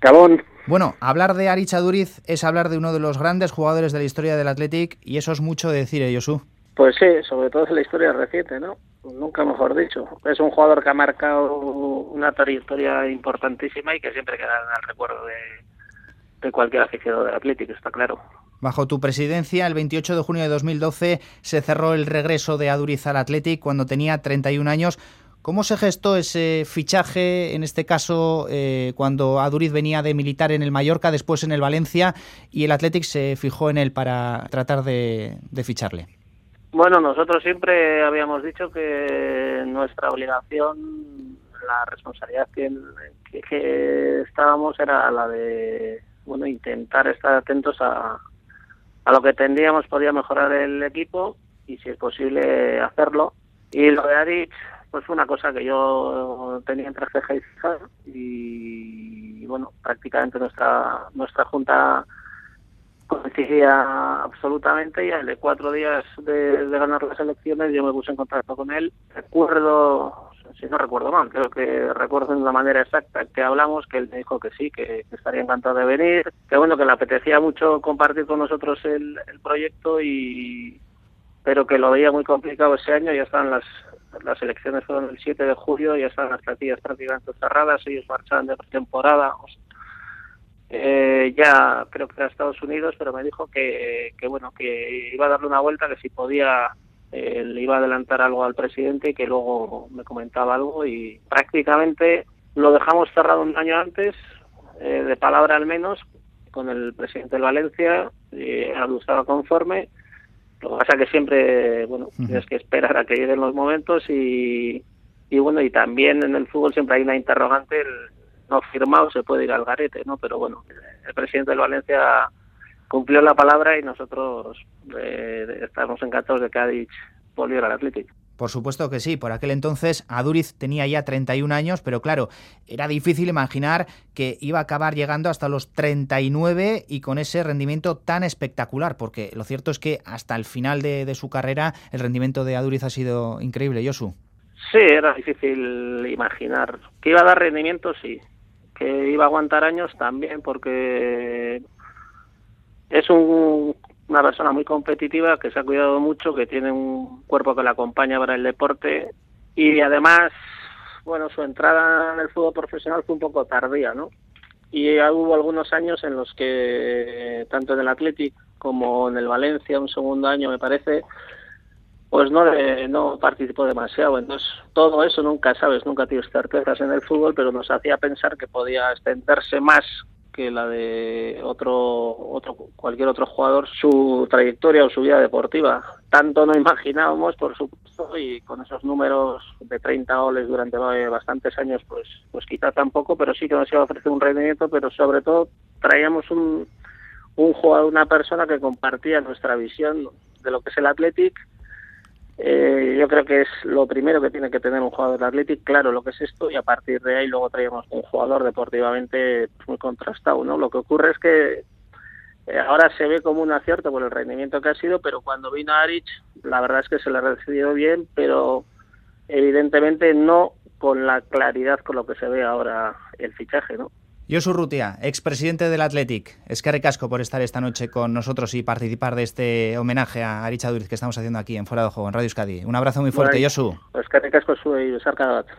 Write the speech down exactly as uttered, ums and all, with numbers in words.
Gabón. Bueno, hablar de Aritz Aduriz es hablar de uno de los grandes jugadores de la historia del Athletic, y eso es mucho decir, ¿eh, Josu? Pues sí, sobre todo en la historia reciente, ¿no? Nunca mejor dicho. Es un jugador que ha marcado una trayectoria importantísima y que siempre queda en el recuerdo de, de cualquier aficionado del Athletic, está claro. Bajo tu presidencia, el veintiocho de junio de dos mil doce, se cerró el regreso de Aduriz al Athletic cuando tenía treinta y un años. ¿Cómo se gestó ese fichaje, en este caso, eh, cuando Aduriz venía de militar en el Mallorca, después en el Valencia, y el Athletic se fijó en él para tratar de, de ficharle? Bueno, nosotros siempre habíamos dicho que nuestra obligación, la responsabilidad que, que, que estábamos era la de, bueno, intentar estar atentos a, a lo que entendíamos podía mejorar el equipo y, si es posible, hacerlo. Y lo de Aritz, pues fue una cosa que yo tenía entre ceja y ceja y, y bueno, prácticamente nuestra nuestra junta coincidía absolutamente, y al de cuatro días de, de ganar las elecciones yo me puse en contacto con él. Recuerdo, si no recuerdo mal, creo que recuerdo de una manera exacta que hablamos, que él me dijo que sí, que, que estaría encantado de venir, que bueno, que le apetecía mucho compartir con nosotros el, el proyecto, y pero que lo veía muy complicado ese año. Ya están las las elecciones, fueron el siete de julio, ya están las plantillas prácticamente cerradas, ellos marchaban de pretemporada. Eh, ya creo que era Estados Unidos, pero me dijo que, que bueno, que iba a darle una vuelta, que si podía eh, le iba a adelantar algo al presidente y que luego me comentaba algo, y prácticamente lo dejamos cerrado un año antes, eh, de palabra al menos, con el presidente del Valencia. Eh, Aldo estaba conforme. Lo que pasa es que siempre, bueno, uh-huh. tienes que esperar a que lleguen los momentos, y, y bueno, y también en el fútbol siempre hay una interrogante, el no firmado se puede ir al garete, ¿no? Pero bueno, el presidente del Valencia cumplió la palabra y nosotros eh, estamos encantados de que Aritz volviera al Athletic. Por supuesto que sí. Por aquel entonces Aduriz tenía ya treinta y un años, pero claro, era difícil imaginar que iba a acabar llegando hasta los treinta y nueve y con ese rendimiento tan espectacular, porque lo cierto es que hasta el final de, de su carrera el rendimiento de Aduriz ha sido increíble, Josu. Sí, era difícil imaginar que iba a dar rendimiento, sí, que iba a aguantar años también, porque es un, una persona muy competitiva, que se ha cuidado mucho, que tiene un cuerpo que le acompaña para el deporte, y además, bueno, su entrada en el fútbol profesional fue un poco tardía, ¿no? Y hubo algunos años en los que, tanto en el Athletic como en el Valencia, un segundo año me parece, pues no no participó demasiado. Entonces, todo eso nunca sabes, nunca tienes certezas en el fútbol, pero nos hacía pensar que podía extenderse más que la de otro otro cualquier otro jugador su trayectoria o su vida deportiva. Tanto no imaginábamos, por supuesto, y con esos números de treinta goles durante bastantes años, pues pues quizá tampoco, pero sí que nos iba a ofrecer un rendimiento, pero sobre todo traíamos un un jugador, una persona que compartía nuestra visión de lo que es el Athletic. Eh, yo creo que es lo primero que tiene que tener un jugador de Athletic, claro lo que es esto, y a partir de ahí luego traíamos un jugador deportivamente pues, muy contrastado, ¿no? Lo que ocurre es que eh, ahora se ve como un acierto por el rendimiento que ha sido, pero cuando vino Aritz, la verdad es que se le ha recibido bien, pero evidentemente no con la claridad con lo que se ve ahora el fichaje, ¿no? Josu Urrutia, expresidente del Athletic, eskerrik asko por estar esta noche con nosotros y participar de este homenaje a Aritz Aduriz que estamos haciendo aquí en Fuera de Juego, en Radio Euskadi. Un abrazo muy fuerte, bueno, Josu. Eskerrik asko zuei, besarkada bat.